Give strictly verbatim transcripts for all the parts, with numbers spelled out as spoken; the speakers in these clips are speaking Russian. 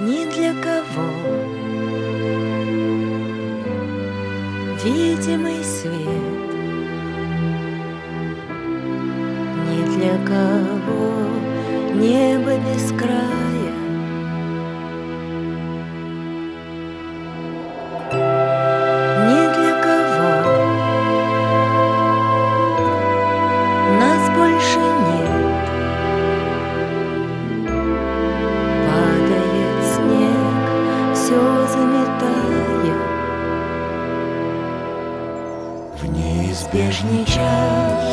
Ни для кого видимый свет, ни для кого небо без края. Ни для кого нас больше нет. Падает снег, все заметая. В неизбежный час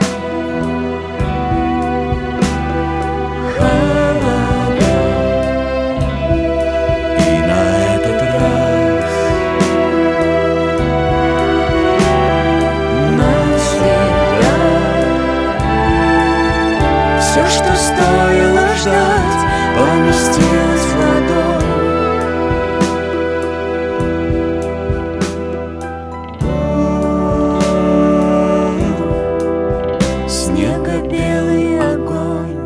холода, и на этот раз навсегда все, что стоило ждать, поместилось в ладонь. Снего-белый огонь.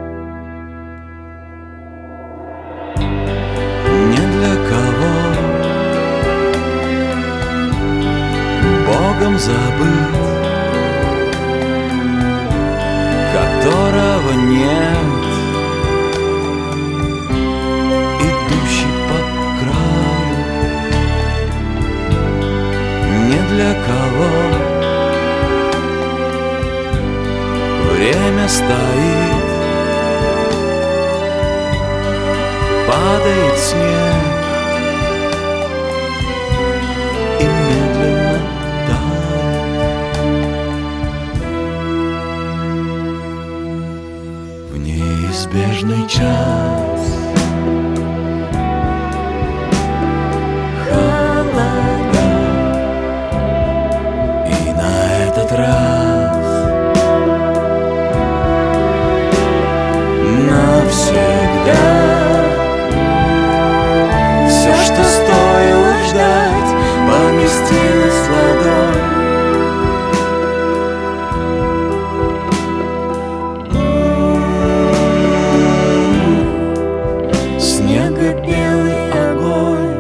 Не для кого Богом забыт, которого нет, идущий по краю. Не для кого время стоит, падает снег и медленно тает. В неизбежный час холода, и на этот раз навсегда все, что стоило ждать, поместилось в ладонь. Снего-белый огонь.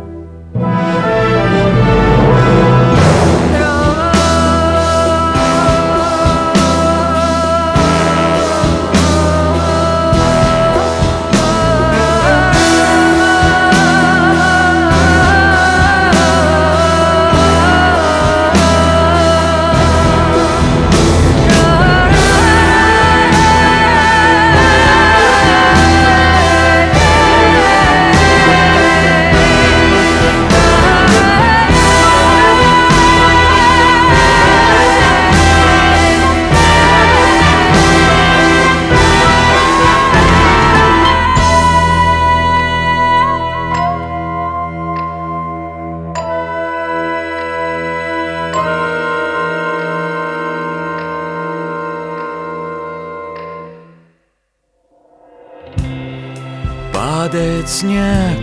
Падает снег,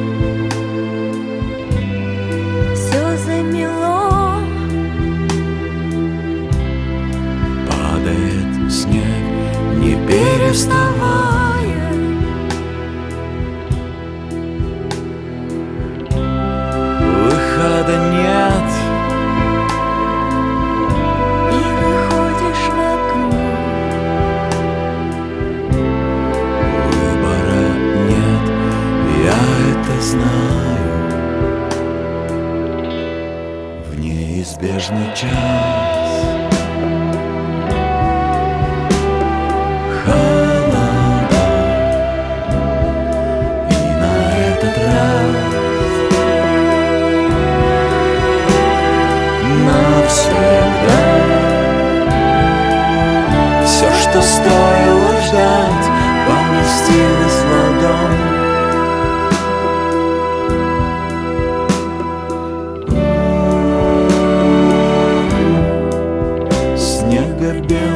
все замело. Падает снег, не переставая. Выхода нет, и выходишь в окно. Знаю, в неизбежный час холода, и на этот раз навсегда все, что стоило ждать, поместилось в ладонь. Снего-белый